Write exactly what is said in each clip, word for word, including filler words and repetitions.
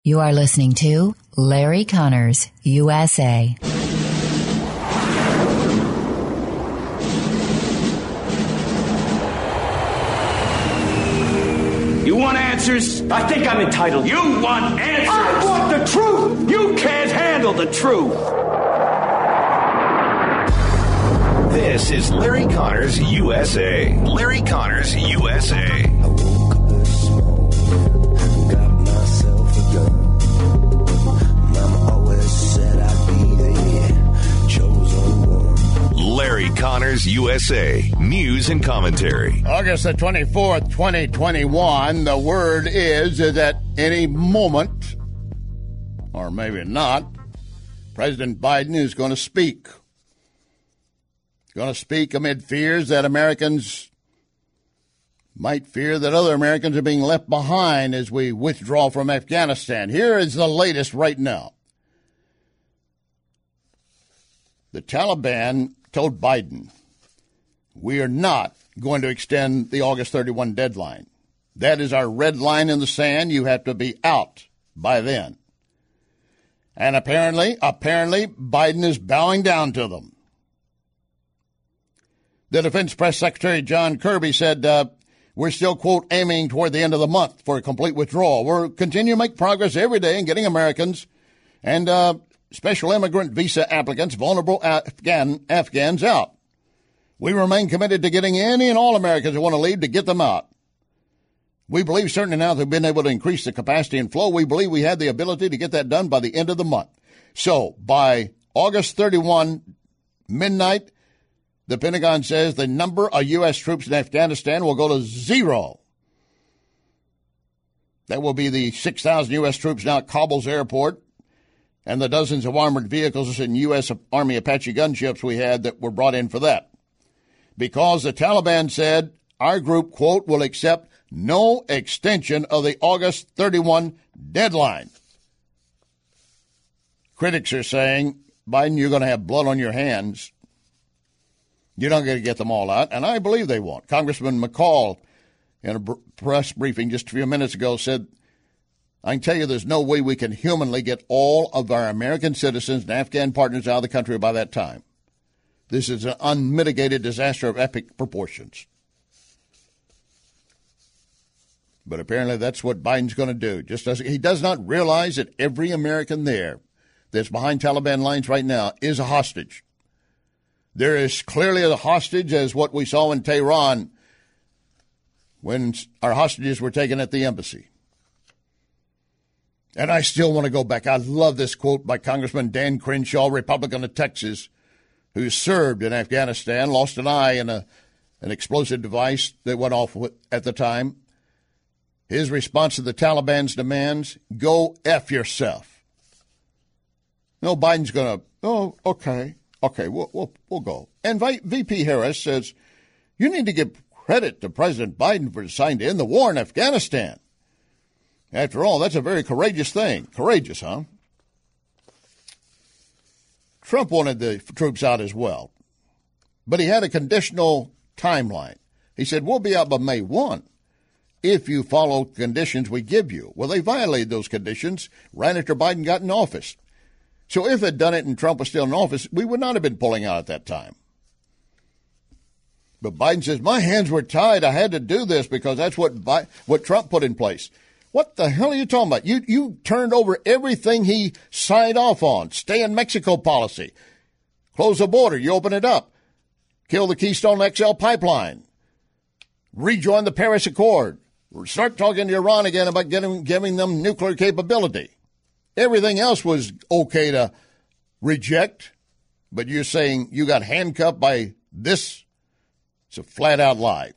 You are listening to Larry Connors, U S A. You want answers? I think I'm entitled. You want answers? I want the truth! You can't handle the truth! This is Larry Connors, U S A. Larry Connors, U S A. I woke up this morning, got myself a gun. Mama always said I'd be the chosen one. Larry Connors, U S A. News and commentary. August the twenty-fourth, twenty twenty-one. The word is that any moment, or maybe not, President Biden is going to speak. Going to speak amid fears that Americans might fear that other Americans are being left behind as we withdraw from Afghanistan. Here is the latest right now. The Taliban told Biden, we are not going to extend the August thirty-first deadline. That is our red line in the sand. You have to be out by then. And apparently, apparently, Biden is bowing down to them. The Defense Press Secretary John Kirby said, uh, we're still, quote, aiming toward the end of the month for a complete withdrawal. We're continuing to make progress every day in getting Americans and uh, special immigrant visa applicants, vulnerable Afghan Afghans out. We remain committed to getting any and all Americans who want to leave to get them out. We believe certainly now that we've been able to increase the capacity and flow, we believe we have the ability to get that done by the end of the month. So by August thirty-first, midnight, the Pentagon says the number of U S troops in Afghanistan will go to zero. That will be the six thousand U S troops now at Kabul's airport and the dozens of armored vehicles and U S Army Apache gunships we had that were brought in for that. Because the Taliban said our group, quote, will accept no extension of the August thirty-first deadline. Critics are saying, Biden, you're going to have blood on your hands. You're not going to get them all out, and I believe they won't. Congressman McCall, in a press briefing just a few minutes ago, said, I can tell you there's no way we can humanly get all of our American citizens and Afghan partners out of the country by that time. This is an unmitigated disaster of epic proportions. But apparently that's what Biden's going to do. Just as he does not realize that every American there that's behind Taliban lines right now is a hostage. There is clearly a hostage as what we saw in Tehran when our hostages were taken at the embassy. And I still want to go back. I love this quote by Congressman Dan Crenshaw, Republican of Texas, who served in Afghanistan, lost an eye in a, an explosive device that went off at the time. His response to the Taliban's demands, go F yourself. No, Biden's going to, oh, okay. Okay, we'll, we'll, we'll go. And V P Harris says, you need to give credit to President Biden for deciding to end the war in Afghanistan. After all, that's a very courageous thing. Courageous, huh? Trump wanted the troops out as well. But he had a conditional timeline. He said, we'll be out by May first if you follow conditions we give you. Well, they violated those conditions right after Biden got in office. So if they'd done it and Trump was still in office, we would not have been pulling out at that time. But Biden says, my hands were tied. I had to do this because that's what Bi- what Trump put in place. What the hell are you talking about? You you turned over everything he signed off on. Stay in Mexico policy. Close the border. You open it up. Kill the Keystone X L pipeline. Rejoin the Paris Accord. Start talking to Iran again about getting, giving them nuclear capability. Everything else was okay to reject, but you're saying you got handcuffed by this? It's a flat-out lie.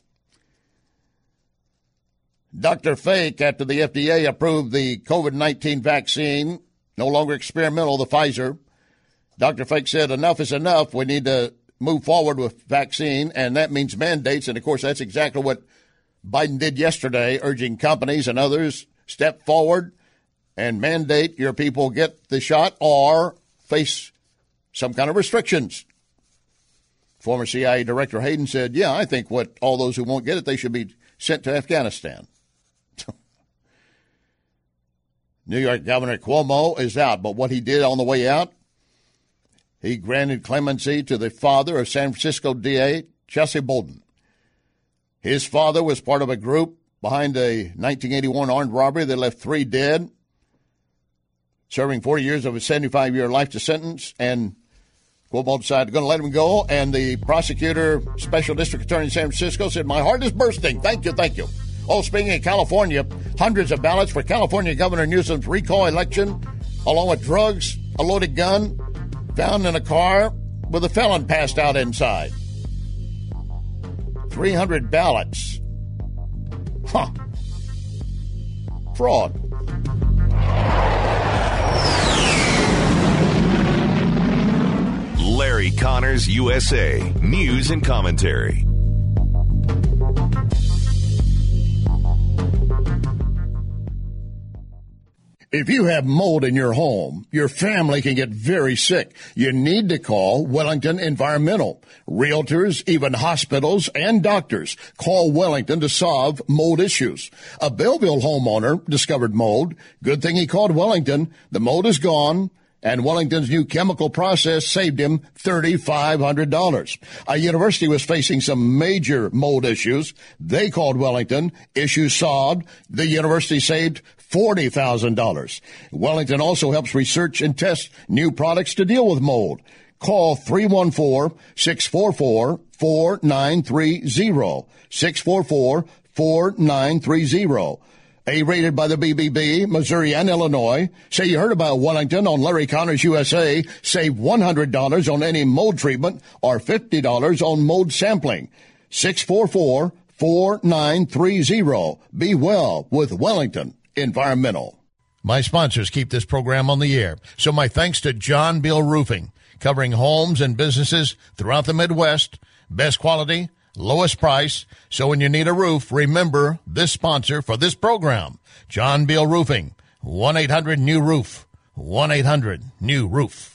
Doctor Fake, after the F D A approved the COVID nineteen vaccine, no longer experimental, the Pfizer, Doctor Fake said enough is enough. We need to move forward with vaccine, and that means mandates. And, of course, that's exactly what Biden did yesterday, urging companies and others step forward and mandate your people get the shot or face some kind of restrictions. Former C I A Director Hayden said, yeah, I think what all those who won't get it, they should be sent to Afghanistan. New York Governor Cuomo is out, but what he did on the way out, he granted clemency to the father of San Francisco D A Chelsea Bolden. His father was part of a group behind a nineteen eighty-one armed robbery that left three dead, serving forty years of a seventy-five-year life sentence, and Cuomo decided going to let him go, and the prosecutor, Special District Attorney in San Francisco, said, my heart is bursting. Thank you, thank you. Oh, speaking of California, hundreds of ballots for California Governor Newsom's recall election, along with drugs, a loaded gun, found in a car with a felon passed out inside. three hundred ballots. Huh. Fraud. Larry Connors, U S A. News and commentary. If you have mold in your home, your family can get very sick. You need to call Wellington Environmental. Realtors, even hospitals and doctors call Wellington to solve mold issues. A Belleville homeowner discovered mold. Good thing he called Wellington. The mold is gone, and Wellington's new chemical process saved him three thousand five hundred dollars. A university was facing some major mold issues. They called Wellington. Issues solved. The university saved forty thousand dollars. Wellington also helps research and test new products to deal with mold. Call three one four, six four four, four nine three zero, six four four, four nine three zero. A-rated by the B B B, Missouri, and Illinois. Say you heard about Wellington on Larry Connors U S A. Save one hundred dollars on any mold treatment or fifty dollars on mold sampling. six four four, four nine three zero. Be well with Wellington Environmental. My sponsors keep this program on the air, so my thanks to John Bill Roofing, covering homes and businesses throughout the Midwest. Best quality, lowest price. So when you need a roof, remember this sponsor for this program, John Bill Roofing, one eight hundred new roof, one eight hundred new roof.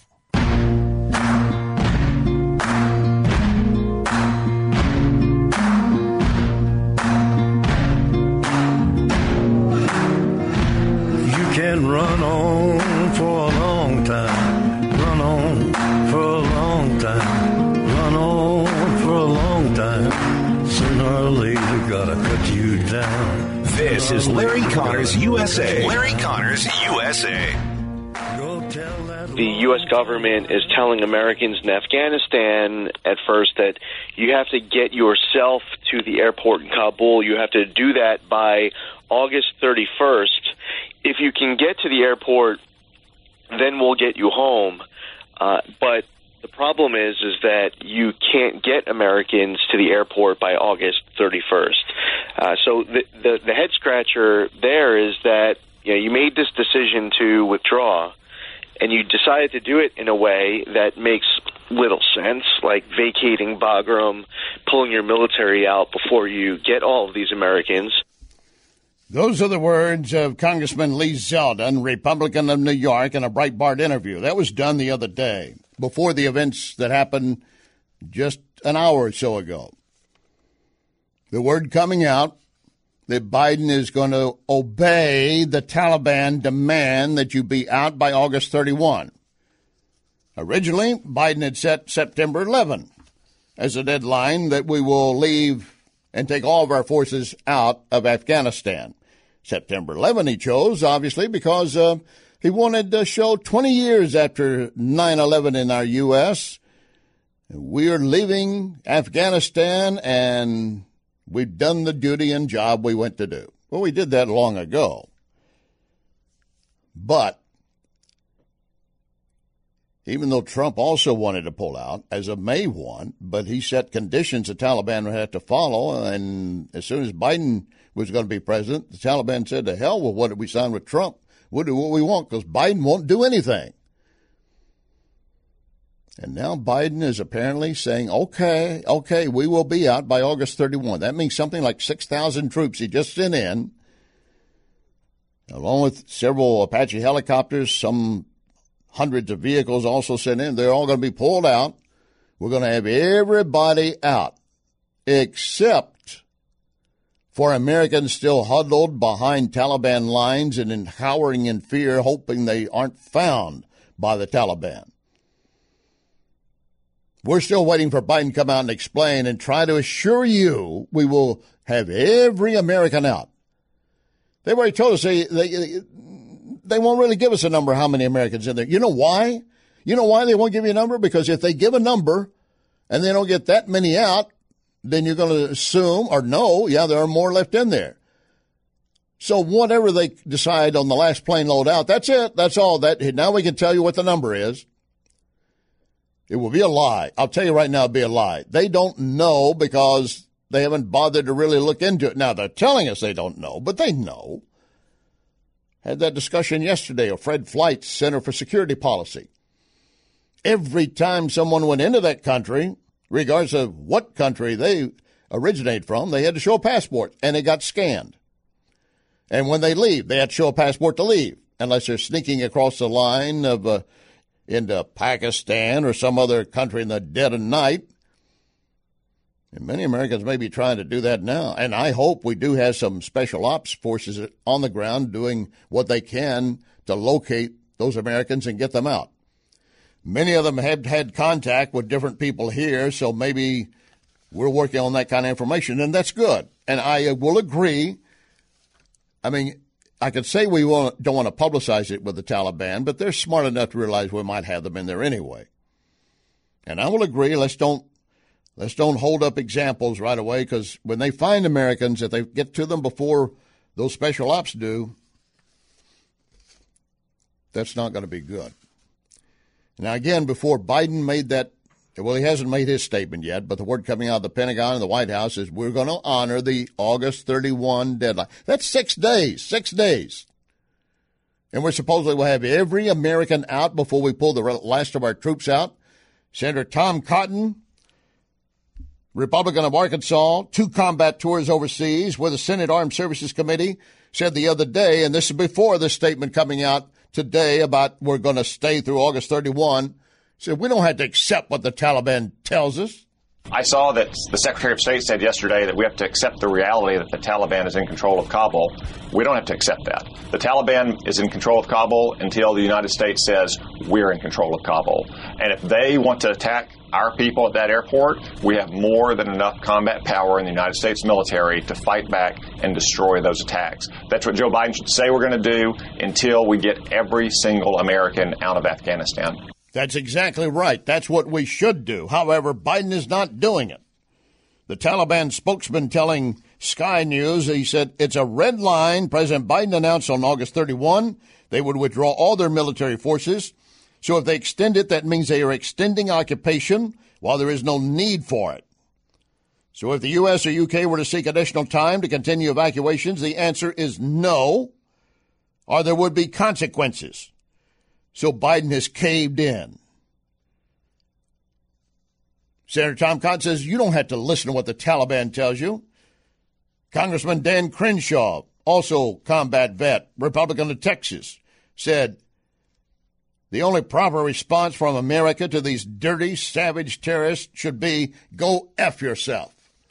Can run on for a long time, run on for a long time, run on for a long time. Sooner or later, gotta cut you down. This is Larry Connors U S A. Larry Connors U S A. The U S government is telling Americans in Afghanistan at first that you have to get yourself to the airport in Kabul. You have to do that by August thirty-first. If you can get to the airport, then we'll get you home. Uh, but the problem is, is that you can't get Americans to the airport by August thirty-first. Uh, so the, the the head scratcher there is that you know, you made this decision to withdraw, and you decided to do it in a way that makes little sense, like vacating Bagram, pulling your military out before you get all of these Americans. Those are the words of Congressman Lee Zeldin, Republican of New York, in a Breitbart interview. That was done the other day, before the events that happened just an hour or so ago. The word coming out that Biden is going to obey the Taliban demand that you be out by August thirty-first. Originally, Biden had set September eleventh as a deadline that we will leave and take all of our forces out of Afghanistan. September eleventh he chose, obviously, because uh, he wanted to show twenty years after nine eleven in our U S, we're leaving Afghanistan and we've done the duty and job we went to do. Well, we did that long ago. But even though Trump also wanted to pull out as of May first, but he set conditions the Taliban would have to follow, and as soon as Biden was going to be president, the Taliban said, to hell with what we signed with Trump. We'll do what we want because Biden won't do anything. And now Biden is apparently saying, okay, okay, we will be out by August thirty-first. That means something like six thousand troops he just sent in, along with several Apache helicopters, some hundreds of vehicles also sent in. They're all going to be pulled out. We're going to have everybody out except for Americans still huddled behind Taliban lines and cowering in fear, hoping they aren't found by the Taliban. We're still waiting for Biden to come out and explain and try to assure you we will have every American out. They've already told us they, they, they won't really give us a number how many Americans in there. You know why? You know why they won't give you a number? Because if they give a number and they don't get that many out, then you're going to assume or know, yeah, there are more left in there. So whatever they decide on the last plane load out, that's it. That's all. That now we can tell you what the number is. It will be a lie. I'll tell you right now, it'll be a lie. They don't know because they haven't bothered to really look into it. Now, they're telling us they don't know, but they know. Had that discussion yesterday of Fred Flight's Center for Security Policy. Every time someone went into that country, regardless of what country they originate from, they had to show a passport, and they got scanned. And when they leave, they had to show a passport to leave, unless they're sneaking across the line of uh, into Pakistan or some other country in the dead of night. And many Americans may be trying to do that now. And I hope we do have some special ops forces on the ground doing what they can to locate those Americans and get them out. Many of them have had contact with different people here, so maybe we're working on that kind of information, and that's good. And I will agree. I mean, I could say we won't, don't want to publicize it with the Taliban, but they're smart enough to realize we might have them in there anyway. And I will agree, let's don't let's don't hold up examples right away, because when they find Americans, if they get to them before those special ops do, that's not going to be good. Now, again, before Biden made that, well, he hasn't made his statement yet, but the word coming out of the Pentagon and the White House is we're going to honor the August thirty-first deadline. That's six days, six days. And we're supposedly will have every American out before we pull the last of our troops out. Senator Tom Cotton, Republican of Arkansas, two combat tours overseas with the Senate Armed Services Committee, said the other day, and this is before this statement coming out today about we're going to stay through August thirty-first, said we don't have to accept what the Taliban tells us. I saw that the Secretary of State said yesterday that we have to accept the reality that the Taliban is in control of Kabul. We don't have to accept that. The Taliban is in control of Kabul until the United States says we're in control of Kabul. And if they want to attack our people at that airport, we have more than enough combat power in the United States military to fight back and destroy those attacks. That's what Joe Biden should say we're going to do until we get every single American out of Afghanistan. That's exactly right. That's what we should do. However, Biden is not doing it. The Taliban spokesman telling Sky News, he said, it's a red line. President Biden announced on August thirty-first they would withdraw all their military forces. So if they extend it, that means they are extending occupation while there is no need for it. So if the U S or U K were to seek additional time to continue evacuations, the answer is no, or there would be consequences. So Biden has caved in. Senator Tom Cotton says you don't have to listen to what the Taliban tells you. Congressman Dan Crenshaw, also combat vet, Republican of Texas, said the only proper response from America to these dirty, savage terrorists should be go F yourself.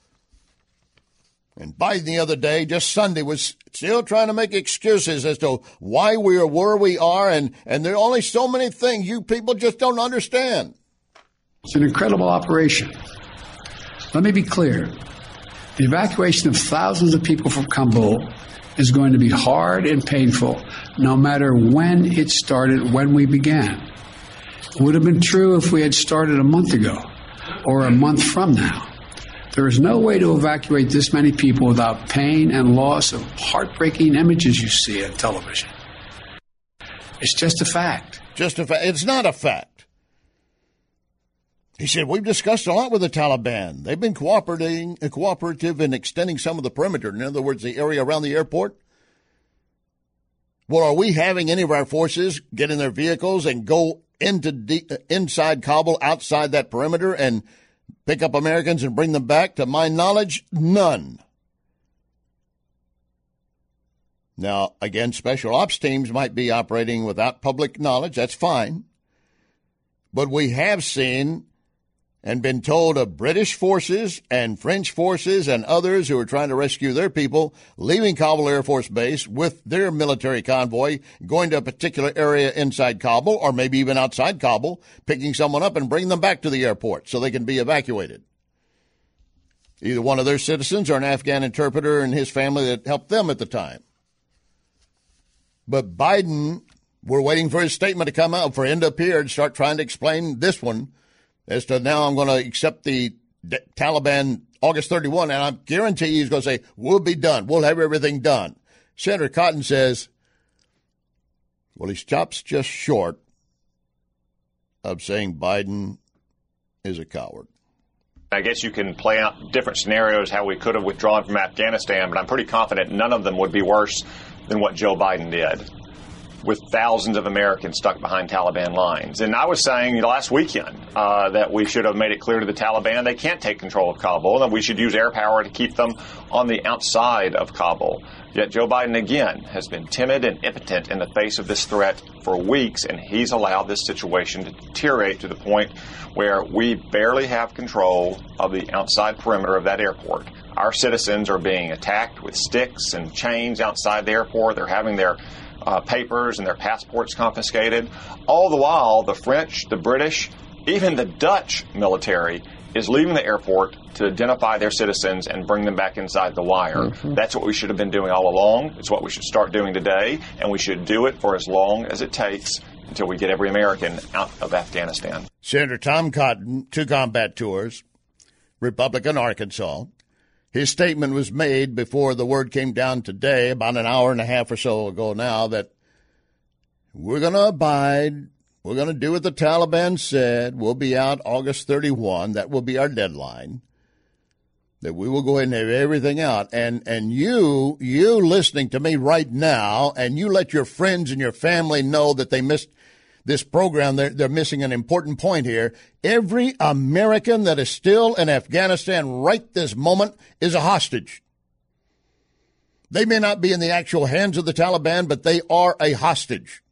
And Biden the other day, just Sunday, was still trying to make excuses as to why we are where we are, and, and there are only so many things you people just don't understand. It's an incredible operation. Let me be clear. The evacuation of thousands of people from Kabul is going to be hard and painful, no matter when it started, when we began. It would have been true if we had started a month ago or a month from now. There is no way to evacuate this many people without pain and loss of heartbreaking images you see on television. It's just a fact. Just a fact. It's not a fact. He said, we've discussed a lot with the Taliban. They've been cooperating, uh, cooperative in extending some of the perimeter. In other words, the area around the airport. Well, are we having any of our forces get in their vehicles and go into de- inside Kabul, outside that perimeter, and pick up Americans and bring them back? To my knowledge, none. Now, again, special ops teams might be operating without public knowledge. That's fine. But we have seen and been told of British forces and French forces and others who are trying to rescue their people leaving Kabul Air Force Base with their military convoy, going to a particular area inside Kabul or maybe even outside Kabul, picking someone up and bringing them back to the airport so they can be evacuated. Either one of their citizens or an Afghan interpreter and his family that helped them at the time. But Biden, we're waiting for his statement to come out, for him to appear and start trying to explain this one as to now I'm going to accept the Taliban August thirty-first, and I guarantee you he's going to say, we'll be done. We'll have everything done. Senator Cotton says, well, he stops just short of saying Biden is a coward. I guess you can play out different scenarios how we could have withdrawn from Afghanistan, but I'm pretty confident none of them would be worse than what Joe Biden did, with thousands of Americans stuck behind Taliban lines. And I was saying last weekend uh, that we should have made it clear to the Taliban they can't take control of Kabul, and we should use air power to keep them on the outside of Kabul. Yet Joe Biden, again, has been timid and impotent in the face of this threat for weeks, and he's allowed this situation to deteriorate to the point where we barely have control of the outside perimeter of that airport. Our citizens are being attacked with sticks and chains outside the airport. They're having their uh, papers and their passports confiscated. All the while, the French, the British, even the Dutch military is leaving the airport to identify their citizens and bring them back inside the wire. Mm-hmm. That's what we should have been doing all along. It's what we should start doing today, and we should do it for as long as it takes until we get every American out of Afghanistan. Senator Tom Cotton, two combat tours, Republican, Arkansas. His statement was made before the word came down today, about an hour and a half or so ago now, that we're going to abide. We're going to do what the Taliban said. We'll be out August thirty-first. That will be our deadline. That we will go ahead and have everything out. And and you, you listening to me right now, and you let your friends and your family know that they missed this program. They're, they're missing an important point here. Every American that is still in Afghanistan right this moment is a hostage. They may not be in the actual hands of the Taliban, but they are a hostage.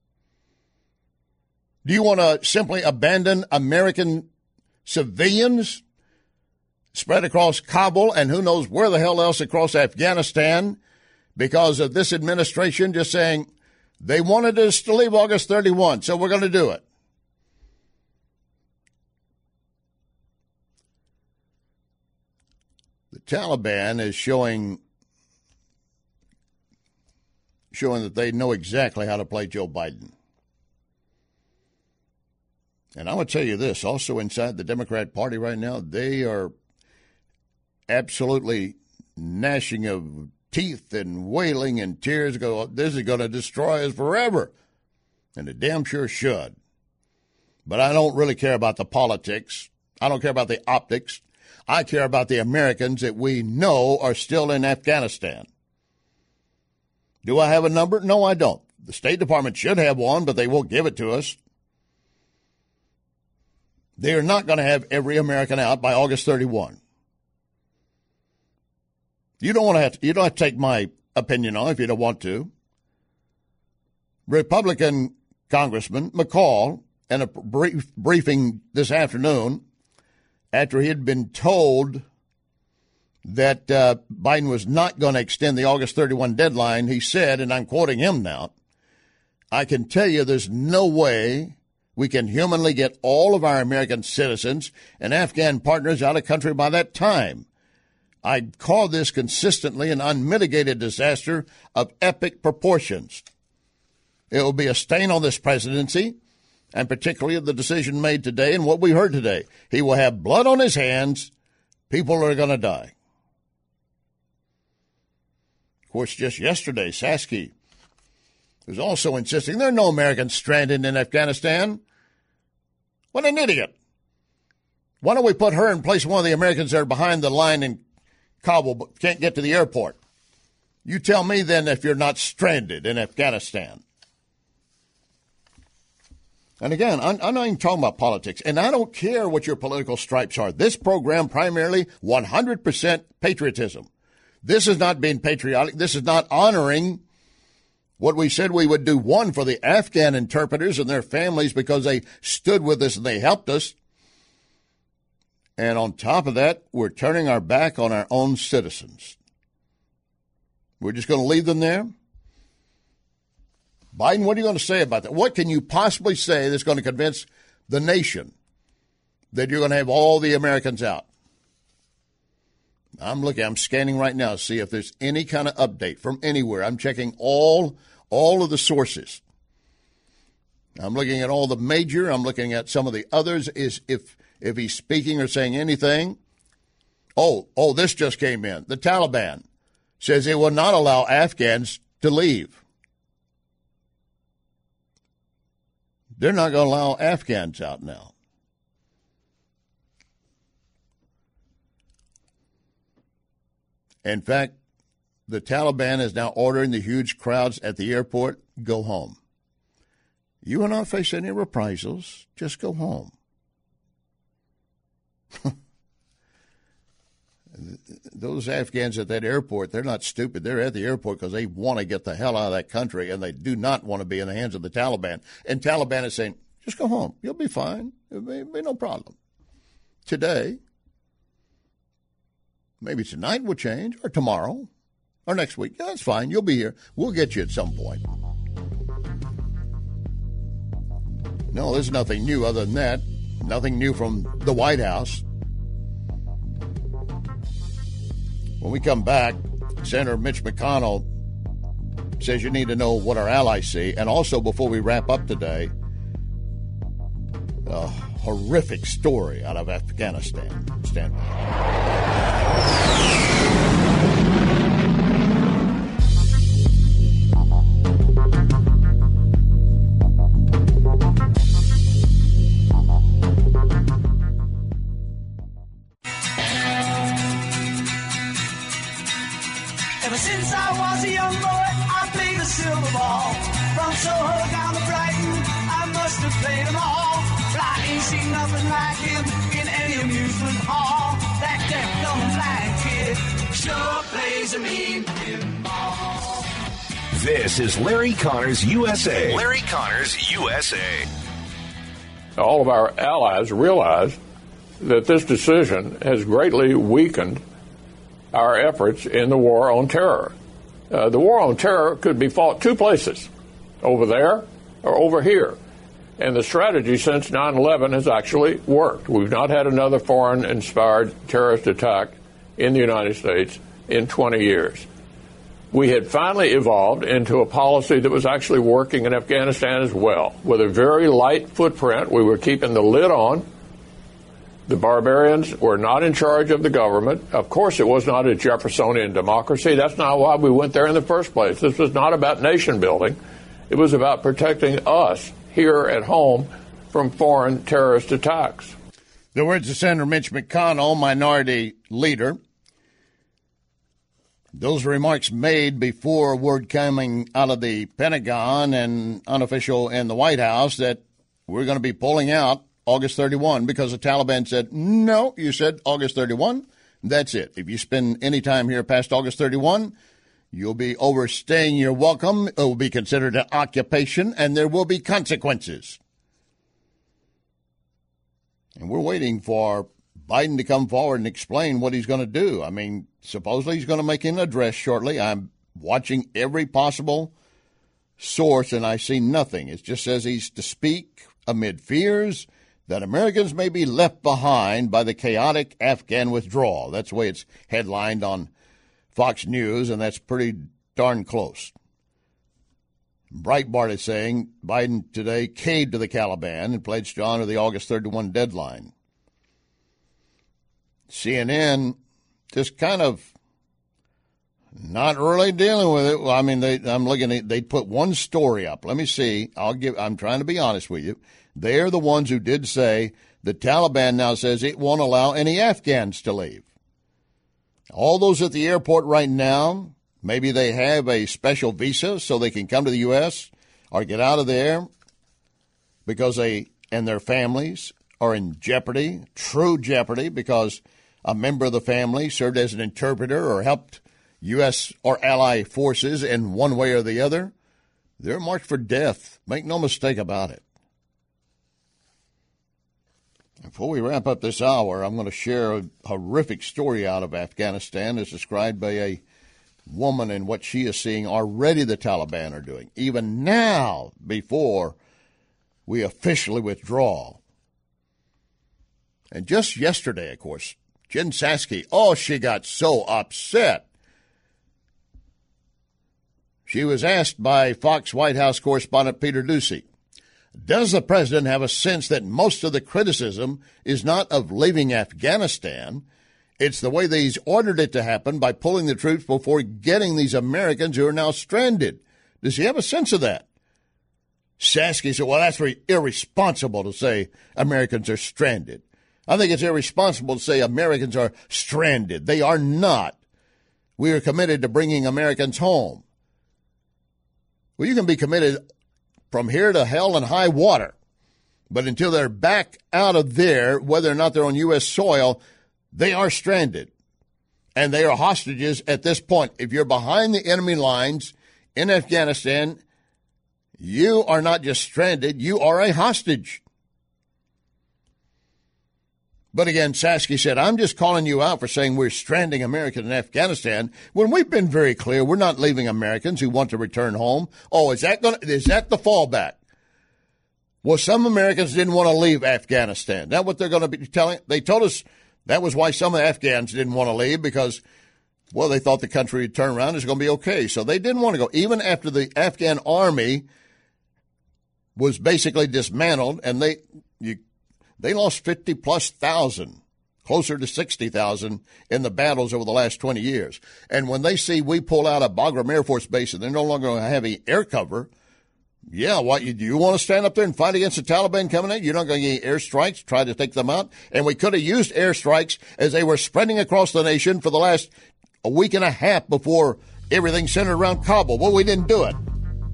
Do you want to simply abandon American civilians spread across Kabul and who knows where the hell else across Afghanistan because of this administration just saying they wanted us to leave August thirty-first, so we're going to do it? The Taliban is showing showing that they know exactly how to play Joe Biden. And I would tell you this, also inside the Democrat Party right now, they are absolutely gnashing of teeth and wailing and tears. Go, this is going to destroy us forever. And it damn sure should. But I don't really care about the politics. I don't care about the optics. I care about the Americans that we know are still in Afghanistan. Do I have a number? No, I don't. The State Department should have one, but they won't give it to us. They are not going to have every American out by August thirty-first. You don't want to have to, you don't have to take my opinion on it if you don't want to. Republican Congressman McCall, in a brief, briefing this afternoon, after he had been told that uh, Biden was not going to extend the August thirty-first deadline, he said, and I'm quoting him now, I can tell you there's no way we can humanly get all of our American citizens and Afghan partners out of country by that time. I call this consistently an unmitigated disaster of epic proportions. It will be a stain on this presidency, and particularly the decision made today and what we heard today. He will have blood on his hands. People are going to die. Of course, just yesterday, Sasky was also insisting there are no Americans stranded in Afghanistan. What an idiot. Why don't we put her in place of one of the Americans that are behind the line in Kabul but can't get to the airport? You tell me then if you're not stranded in Afghanistan. And again, I'm, I'm not even talking about politics, and I don't care what your political stripes are. This program primarily one hundred percent patriotism. This is not being patriotic. This is not honoring what we said we would do, one, for the Afghan interpreters and their families because they stood with us and they helped us. And on top of that, we're turning our back on our own citizens. We're just going to leave them there? Biden, what are you going to say about that? What can you possibly say that's going to convince the nation that you're going to have all the Americans out? I'm looking, I'm scanning right now to see if there's any kind of update from anywhere. I'm checking all, all of the sources. I'm looking at all the major. I'm looking at some of the others. Is if if he's speaking or saying anything. Oh, oh, this just came in. The Taliban says it will not allow Afghans to leave. They're not going to allow Afghans out now. In fact, the Taliban is now ordering the huge crowds at the airport, go home. You will not face any reprisals. Just go home. Those Afghans at that airport, they're not stupid. They're at the airport because they want to get the hell out of that country, and they do not want to be in the hands of the Taliban. And Taliban is saying, just go home. You'll be fine. It'll be, be no problem. Today, maybe tonight will change, or tomorrow, or next week. Yeah, that's fine. You'll be here. We'll get you at some point. No, there's nothing new other than that. Nothing new from the White House. When we come back, Senator Mitch McConnell says you need to know what our allies see. And also, before we wrap up today, a horrific story out of Afghanistan. Stand by. Ever since I was a young boy, I played the silver ball. From Soho down to Brighton, I must have played them all. But I ain't seen nothing like him in any amusement hall. That deaf, dumb, blind kid sure plays a mean pinball. This is Larry Connors U S A. Larry Connors U S A. All of our allies realize that this decision has greatly weakened our efforts in the war on terror. Uh, the war on terror could be fought two places, over there or over here. And the strategy since nine eleven has actually worked. We've not had another foreign-inspired terrorist attack in the United States in twenty years. We had finally evolved into a policy that was actually working in Afghanistan as well. With a very light footprint, we were keeping the lid on. The barbarians were not in charge of the government. Of course, it was not a Jeffersonian democracy. That's not why we went there in the first place. This was not about nation building. It was about protecting us here at home from foreign terrorist attacks. The words of Senator Mitch McConnell, minority leader. Those remarks made before word coming out of the Pentagon and unofficial in the White House that we're going to be pulling out August thirty-first, because the Taliban said, no, you said August thirty-first, that's it. If you spend any time here past August thirty-first, you'll be overstaying your welcome. It will be considered an occupation, and there will be consequences. And we're waiting for Biden to come forward and explain what he's going to do. I mean, supposedly he's going to make an address shortly. I'm watching every possible source, and I see nothing. It just says he's to speak amid fears that Americans may be left behind by the chaotic Afghan withdrawal. That's the way it's headlined on Fox News, and that's pretty darn close. Breitbart is saying Biden today caved to the Taliban and pledged to honor the August thirty-first deadline. C N N just kind of not really dealing with it. Well, I mean, they, I'm looking at, they put one story up. Let me see. I'll give, I'm trying to be honest with you. They're the ones who did say the Taliban now says it won't allow any Afghans to leave. All those at the airport right now, maybe they have a special visa so they can come to the U S or get out of there because they and their families are in jeopardy, true jeopardy, because a member of the family served as an interpreter or helped U S or ally forces in one way or the other. They're marked for death. Make no mistake about it. Before we wrap up this hour, I'm going to share a horrific story out of Afghanistan as described by a woman and what she is seeing already the Taliban are doing, even now before we officially withdraw. And just yesterday, of course, Jen Psaki, oh, she got so upset. She was asked by Fox White House correspondent Peter Doocy, does the president have a sense that most of the criticism is not of leaving Afghanistan? It's the way that he's ordered it to happen by pulling the troops before getting these Americans who are now stranded. Does he have a sense of that? Psaki said, well, that's very irresponsible to say Americans are stranded. I think it's irresponsible to say Americans are stranded. They are not. We are committed to bringing Americans home. Well, you can be committed from here to hell and high water, but until they're back out of there, whether or not they're on U S soil, they are stranded, and they are hostages at this point. If you're behind the enemy lines in Afghanistan, you are not just stranded, you are a hostage. But again, Psaki said, I'm just calling you out for saying we're stranding Americans in Afghanistan when we've been very clear we're not leaving Americans who want to return home. Oh, is that going? Is that the fallback? Well, some Americans didn't want to leave Afghanistan. That's what they're going to be telling. They told us that was why some of the Afghans didn't want to leave because, well, they thought the country would turn around and it's going to be okay. So they didn't want to go. Even after the Afghan army was basically dismantled and they you. They lost fifty plus thousand, closer to sixty thousand in the battles over the last twenty years. And when they see we pull out of Bagram Air Force Base and they're no longer going to have any air cover, yeah, what, you, do you want to stand up there and fight against the Taliban coming in? You're not going to get any airstrikes, try to take them out. And we could have used airstrikes as they were spreading across the nation for the last a week and a half before everything centered around Kabul. Well, we didn't do it.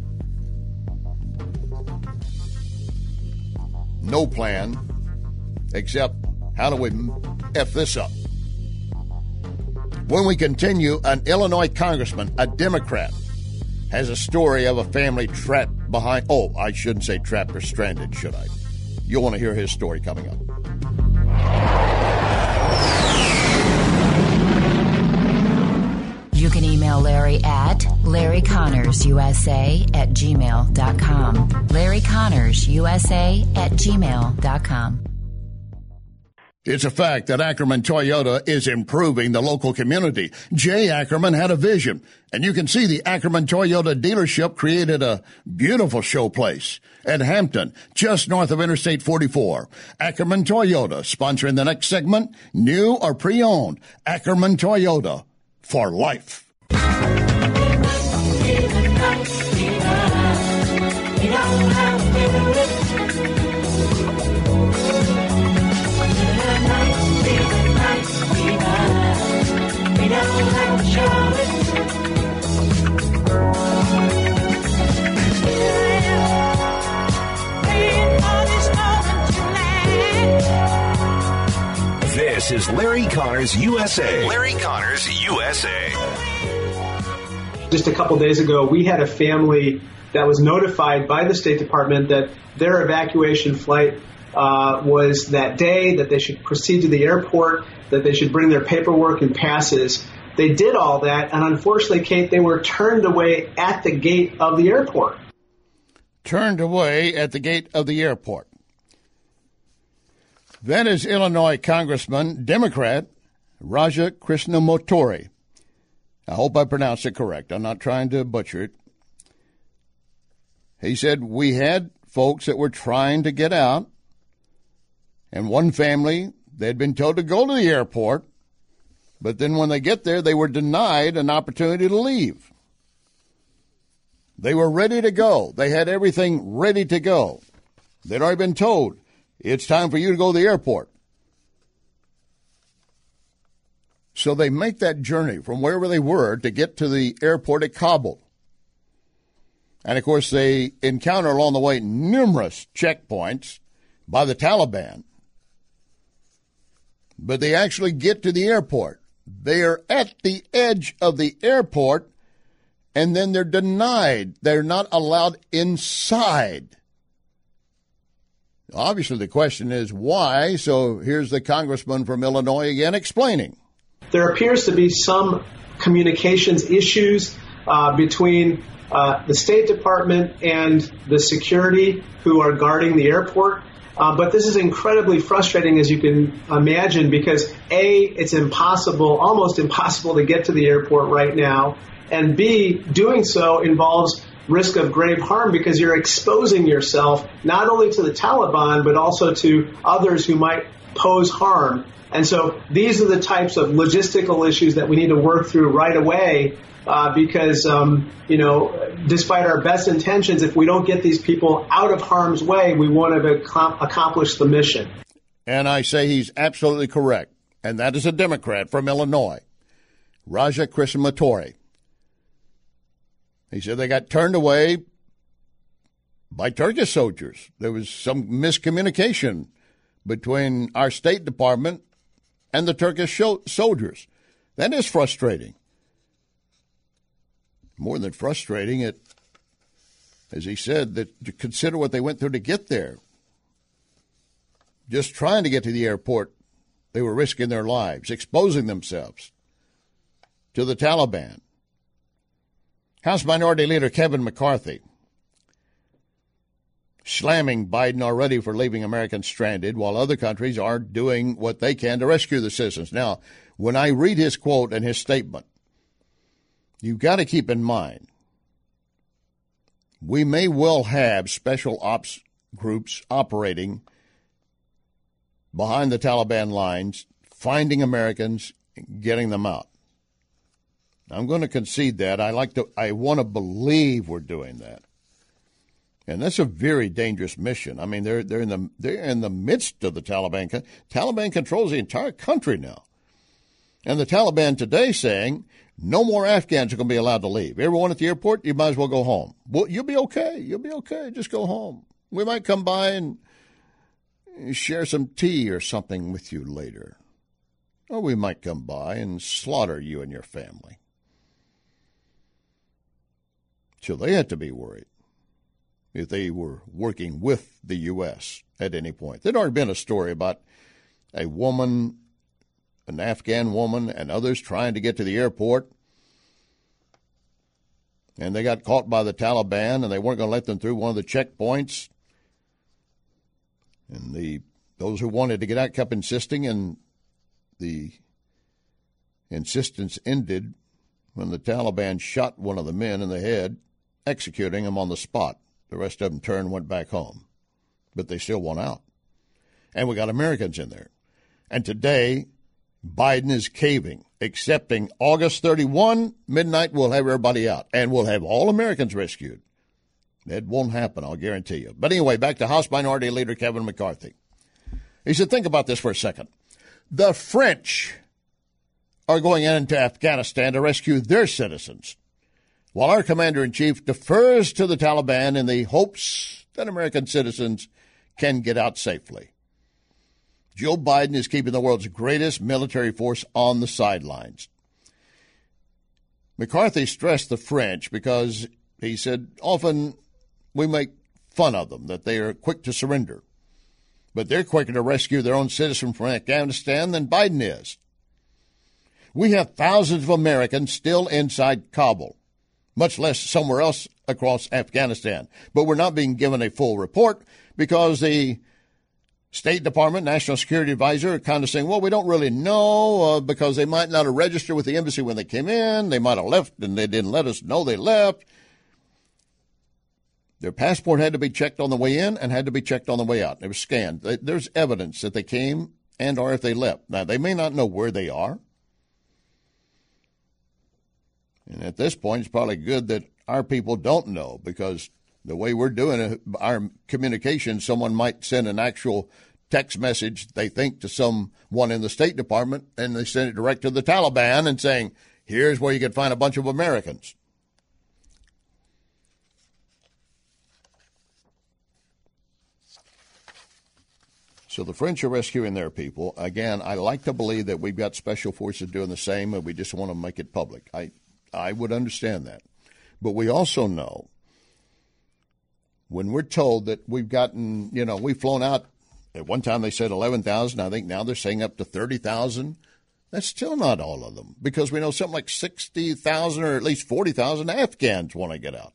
No plan. Except, how do we F this up? When we continue, an Illinois congressman, a Democrat, has a story of a family trapped behind, oh, I shouldn't say trapped or stranded, should I? You'll want to hear his story coming up. You can email Larry at Larry Connors U S A at gmail dot com. Larry Connors U S A at gmail dot com. It's a fact that Ackerman Toyota is improving the local community. Jay Ackerman had a vision, and you can see the Ackerman Toyota dealership created a beautiful showplace at Hampton, just north of Interstate forty-four. Ackerman Toyota, sponsoring the next segment, new or pre-owned. Ackerman Toyota, for life. This is Larry Connors U S A. Larry Connors U S A. Just a couple days ago, we had a family that was notified by the State Department that their evacuation flight uh, was that day, that they should proceed to the airport, that they should bring their paperwork and passes. They did all that, and unfortunately, Kate, they were turned away at the gate of the airport. Turned away at the gate of the airport. That is Illinois Congressman, Democrat, Raja Krishnamurti. I hope I pronounced it correct. I'm not trying to butcher it. He said, we had folks that were trying to get out, and one family, they'd been told to go to the airport, but then when they get there, they were denied an opportunity to leave. They were ready to go. They had everything ready to go. They'd already been told, it's time for you to go to the airport. So they make that journey from wherever they were to get to the airport at Kabul. And, of course, they encounter along the way numerous checkpoints by the Taliban. But they actually get to the airport. They are at the edge of the airport, and then they're denied. They're not allowed inside. Obviously, the question is why. So here's the congressman from Illinois again explaining. There appears to be some communications issues uh, between uh, the State Department and the security who are guarding the airport. Uh, but this is incredibly frustrating, as you can imagine, because A, it's impossible, almost impossible to get to the airport right now. And B, doing so involves risk of grave harm because you're exposing yourself not only to the Taliban, but also to others who might pose harm. And so these are the types of logistical issues that we need to work through right away uh, because, um, you know, despite our best intentions, if we don't get these people out of harm's way, we won't have ac- accomplished the mission. And I say he's absolutely correct. And that is a Democrat from Illinois, Raja Krishnamoorthi. He said they got turned away by Turkish soldiers. There was some miscommunication between our State Department and the Turkish soldiers. That is frustrating. More than frustrating, it, as he said, that to consider what they went through to get there. Just trying to get to the airport, they were risking their lives, exposing themselves to the Taliban. House Minority Leader Kevin McCarthy slamming Biden already for leaving Americans stranded while other countries are doing what they can to rescue the citizens. Now, when I read his quote and his statement, you've got to keep in mind, we may well have special ops groups operating behind the Taliban lines, finding Americans, getting them out. I'm going to concede that. I like to. I want to believe we're doing that, and that's a very dangerous mission. I mean, they're they're in the they're in the midst of the Taliban. Taliban controls the entire country now, and the Taliban today saying no more Afghans are going to be allowed to leave. Everyone at the airport, you might as well go home. Well, you'll be okay. You'll be okay. Just go home. We might come by and share some tea or something with you later, or we might come by and slaughter you and your family. So they had to be worried if they were working with the U S at any point. There'd already been a story about a woman, an Afghan woman, and others trying to get to the airport, and they got caught by the Taliban, and they weren't going to let them through one of the checkpoints. And the those who wanted to get out kept insisting, and the insistence ended when the Taliban shot one of the men in the head, executing him on the spot. The rest of them turned and went back home. But they still won out. And we got Americans in there. And today, Biden is caving, accepting August thirty-first, midnight, we'll have everybody out. And we'll have all Americans rescued. That won't happen, I'll guarantee you. But anyway, back to House Minority Leader Kevin McCarthy. He said, think about this for a second. The French are going into Afghanistan to rescue their citizens, while our commander-in-chief defers to the Taliban in the hopes that American citizens can get out safely. Joe Biden is keeping the world's greatest military force on the sidelines. McCarthy stressed the French because, he said, often we make fun of them, that they are quick to surrender. But they're quicker to rescue their own citizens from Afghanistan than Biden is. We have thousands of Americans still inside Kabul, much less somewhere else across Afghanistan. But we're not being given a full report because the State Department, National Security Advisor, are kind of saying, well, we don't really know uh, because they might not have registered with the embassy when they came in. They might have left and they didn't let us know they left. Their passport had to be checked on the way in and had to be checked on the way out. It was scanned. There's evidence that they came and or if they left. Now, they may not know where they are. And at this point, it's probably good that our people don't know, because the way we're doing it, our communication, someone might send an actual text message, they think, to someone in the State Department, and they send it direct to the Taliban and saying, here's where you can find a bunch of Americans. So the French are rescuing their people. Again, I like to believe that we've got special forces doing the same, and we just want to make it public. I I would understand that. But we also know when we're told that we've gotten, you know, we've flown out, at one time they said eleven thousand. I think now they're saying up to thirty thousand. That's still not all of them, because we know something like sixty thousand or at least forty thousand Afghans want to get out.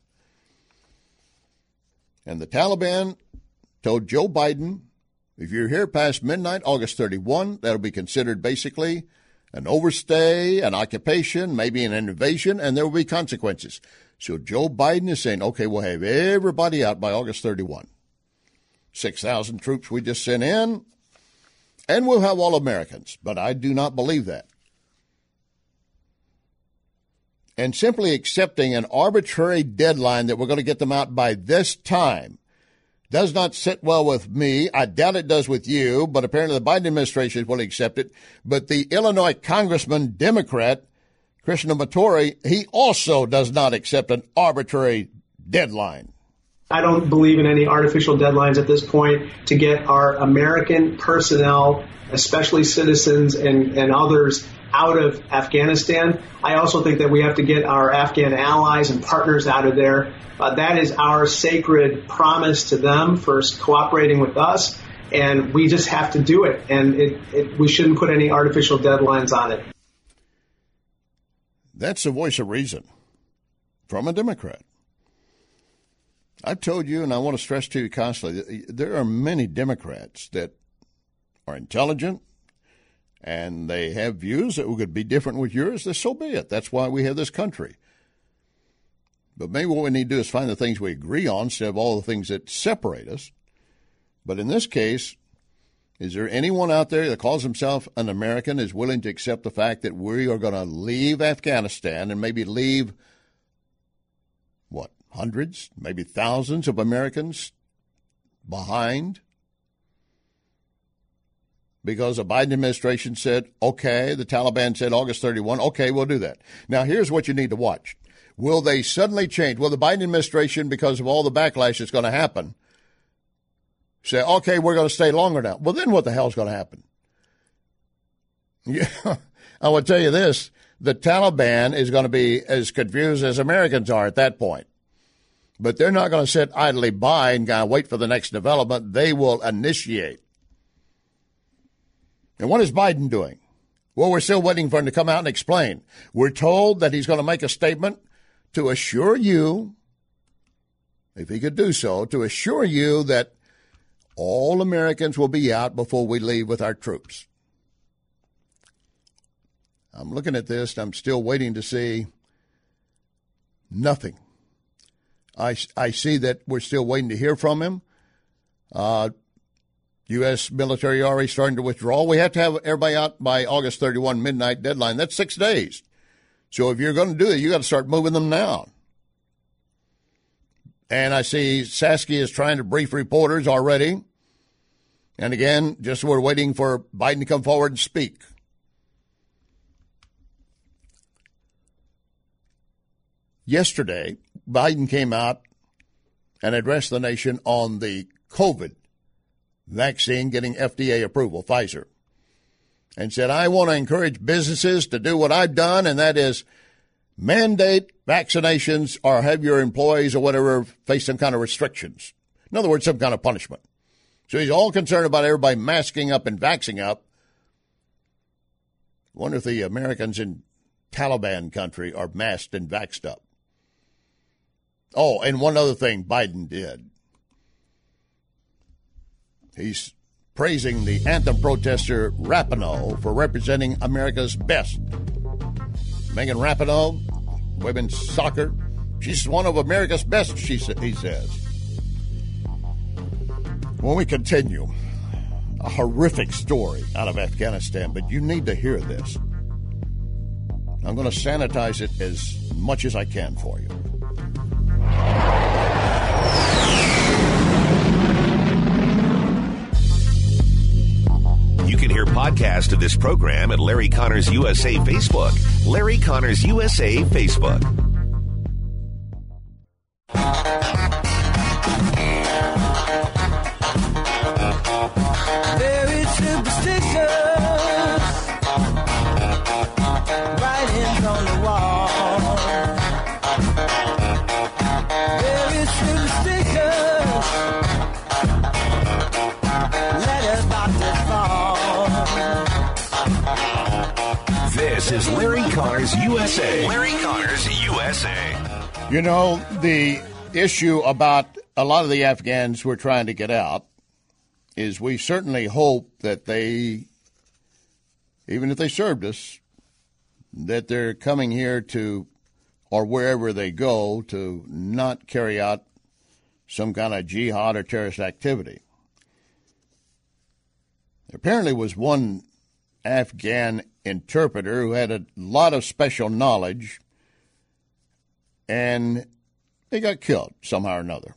And the Taliban told Joe Biden, if you're here past midnight, August thirty-first, that'll be considered basically an overstay, an occupation, maybe an invasion, and there will be consequences. So Joe Biden is saying, okay, we'll have everybody out by August thirty-first. six thousand troops we just sent in, and we'll have all Americans. But I do not believe that. And simply accepting an arbitrary deadline that we're going to get them out by this time does not sit well with me. I doubt it does with you, but apparently the Biden administration will accept it. But the Illinois Congressman, Democrat, Krishna Matori, he also does not accept an arbitrary deadline. I don't believe in any artificial deadlines at this point to get our American personnel, especially citizens and, and others, out of Afghanistan. I also think that we have to get our Afghan allies and partners out of there. Uh, that is our sacred promise to them for cooperating with us, and we just have to do it. And it, it, we shouldn't put any artificial deadlines on it. That's the voice of reason from a Democrat. I've told you, and I want to stress to you constantly, there are many Democrats that are intelligent, and they have views that could be different with yours. So be it. That's why we have this country. But maybe what we need to do is find the things we agree on instead of all the things that separate us. But in this case, is there anyone out there that calls himself an American is willing to accept the fact that we are going to leave Afghanistan and maybe leave, what, hundreds, maybe thousands of Americans behind? Because the Biden administration said, okay, the Taliban said August thirty-first, okay, we'll do that. Now, here's what you need to watch. Will they suddenly change? Will the Biden administration, because of all the backlash that's going to happen, say, okay, we're going to stay longer now? Well, then what the hell is going to happen? Yeah, I will tell you this. The Taliban is going to be as confused as Americans are at that point. But they're not going to sit idly by and kind of wait for the next development. They will initiate. And what is Biden doing? Well, we're still waiting for him to come out and explain. We're told that he's going to make a statement to assure you, if he could do so, to assure you that all Americans will be out before we leave with our troops. I'm looking at this, and I'm still waiting to see nothing. I, I see that we're still waiting to hear from him. Uh, U S military already starting to withdraw. We have to have everybody out by August thirty-first midnight deadline. That's six days. So if you're going to do it, you got to start moving them now. And I see Saskia is trying to brief reporters already. And again, just we're waiting for Biden to come forward and speak. Yesterday, Biden came out and addressed the nation on the COVID vaccine getting F D A approval, Pfizer, and said, I want to encourage businesses to do what I've done, and that is mandate vaccinations or have your employees or whatever face some kind of restrictions. In other words, some kind of punishment. So he's all concerned about everybody masking up and vaxxing up. I wonder if the Americans in Taliban country are masked and vaxxed up. Oh, and one other thing Biden did. He's praising the anthem protester Rapinoe for representing America's best. Megan Rapinoe, women's soccer, she's one of America's best, she he says. When we continue, a horrific story out of Afghanistan, but you need to hear this. I'm going to sanitize it as much as I can for you. You can hear podcast of this program at Larry Connors U S A Facebook. Larry Connors U S A Facebook. Very superstitious, writings on the wall. Very superstitious. This is Larry Connors U S A. Larry Connors U S A. You know, the issue about a lot of the Afghans who are trying to get out is we certainly hope that they, even if they served us, that they're coming here to, or wherever they go, to not carry out some kind of jihad or terrorist activity. There apparently was one Afghan interpreter who had a lot of special knowledge, and he got killed somehow or another.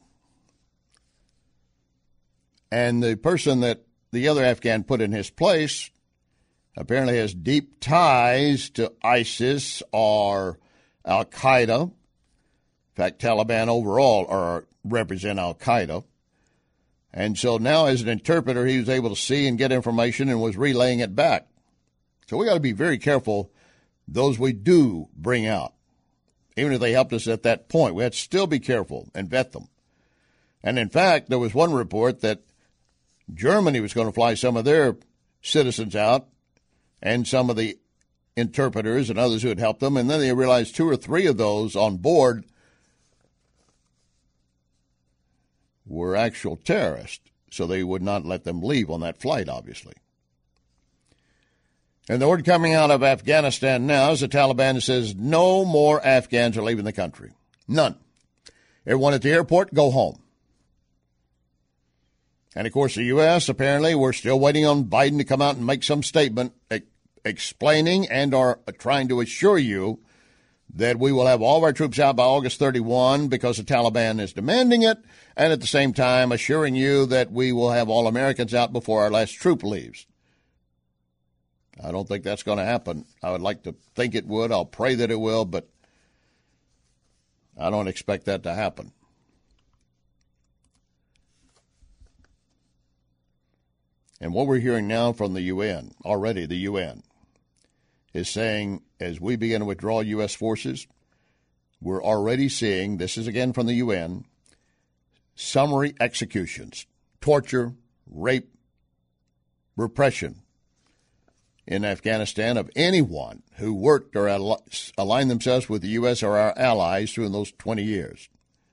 And the person that the other Afghan put in his place apparently has deep ties to ISIS or Al-Qaeda. In fact, Taliban overall are, represent Al-Qaeda. And so now as an interpreter, he was able to see and get information and was relaying it back. So we got to be very careful, those we do bring out. Even if they helped us at that point, we have to still be careful and vet them. And in fact, there was one report that Germany was going to fly some of their citizens out and some of the interpreters and others who had helped them, and then they realized two or three of those on board were actual terrorists, so they would not let them leave on that flight, obviously. And the word coming out of Afghanistan now is the Taliban says no more Afghans are leaving the country. None. Everyone at the airport, go home. And, of course, the U S, apparently, we're still waiting on Biden to come out and make some statement e- explaining and are trying to assure you that we will have all of our troops out by August thirty-first because the Taliban is demanding it, and at the same time assuring you that we will have all Americans out before our last troop leaves. I don't think that's going to happen. I would like to think it would. I'll pray that it will, but I don't expect that to happen. And what we're hearing now from the U N, already the U N, is saying as we begin to withdraw U S forces, we're already seeing, this is again from the U N, summary executions, torture, rape, repression in Afghanistan of anyone who worked or aligned themselves with the U S or our allies during those twenty years.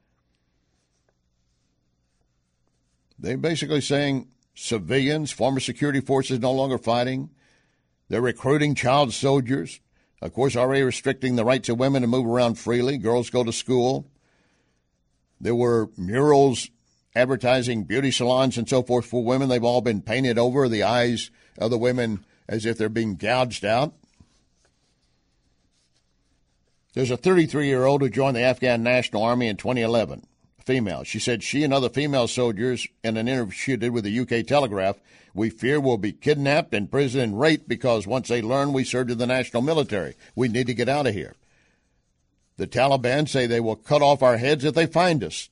They're basically saying civilians, former security forces no longer fighting. They're recruiting child soldiers. Of course, already restricting the rights of women to move around freely. Girls go to school. There were murals advertising beauty salons and so forth for women. They've all been painted over the eyes of the women as if they're being gouged out. There's a thirty-three-year-old who joined the Afghan National Army in twenty eleven. Female. She said she and other female soldiers in an interview she did with the U K Telegraph, we fear will be kidnapped, imprisoned, and raped because once they learn we served in the national military. We need to get out of here. The Taliban say they will cut off our heads if they find us.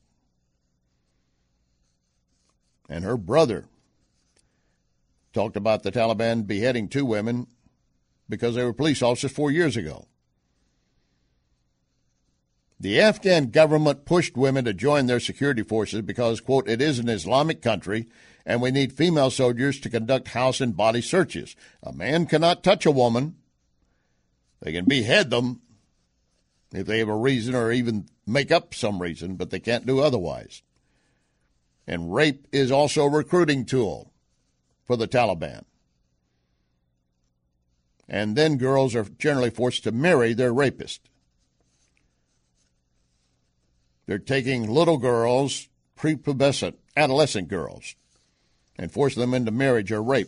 And her brother talked about the Taliban beheading two women because they were police officers four years ago. The Afghan government pushed women to join their security forces because, quote, it is an Islamic country and we need female soldiers to conduct house and body searches. A man cannot touch a woman. They can behead them if they have a reason or even make up some reason, but they can't do otherwise. And rape is also a recruiting tool for the Taliban. And then girls are generally forced to marry their rapist. They're taking little girls, prepubescent, adolescent girls, and forcing them into marriage or rape.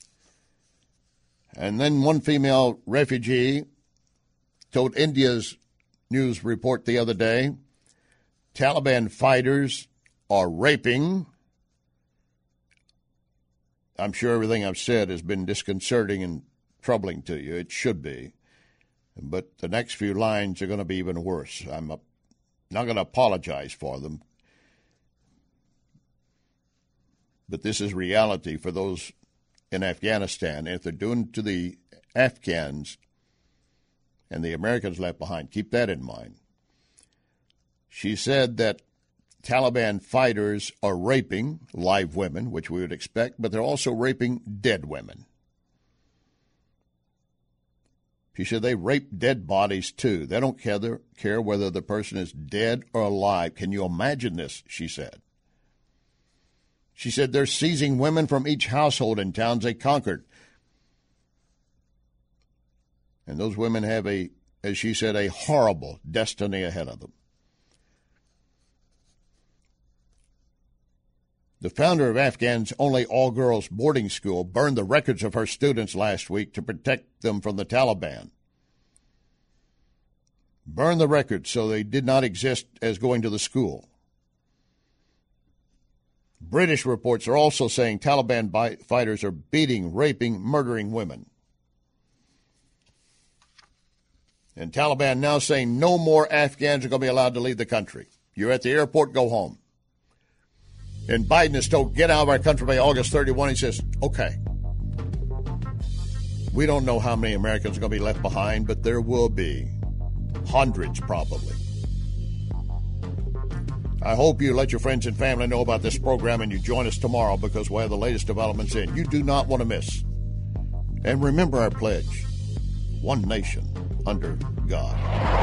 And then one female refugee told India's news report the other day, Taliban fighters are raping. I'm sure everything I've said has been disconcerting and troubling to you. It should be. But the next few lines are going to be even worse. I'm a Not going to apologize for them, but this is reality for those in Afghanistan. And if they're doing to the Afghans and the Americans left behind, keep that in mind. She said that Taliban fighters are raping live women, which we would expect, but they're also raping dead women. She said they rape dead bodies, too. They don't care, care whether the person is dead or alive. Can you imagine this, she said. She said they're seizing women from each household in towns they conquered. And those women have a, as she said, a horrible destiny ahead of them. The founder of Afghan's only all-girls boarding school burned the records of her students last week to protect them from the Taliban. Burned the records so they did not exist as going to the school. British reports are also saying Taliban fighters are beating, raping, murdering women. And Taliban now saying no more Afghans are going to be allowed to leave the country. You're at the airport, go home. And Biden is told, get out of our country by August thirty-first. He says, okay. We don't know how many Americans are going to be left behind, but there will be. Hundreds, probably. I hope you let your friends and family know about this program and you join us tomorrow because we'll have the latest developments in. You do not want to miss. And remember our pledge. One nation under God.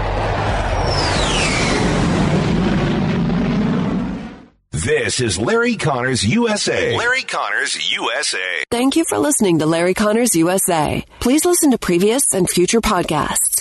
This is Larry Connors U S A. Larry Connors U S A. Thank you for listening to Larry Connors U S A. Please listen to previous and future podcasts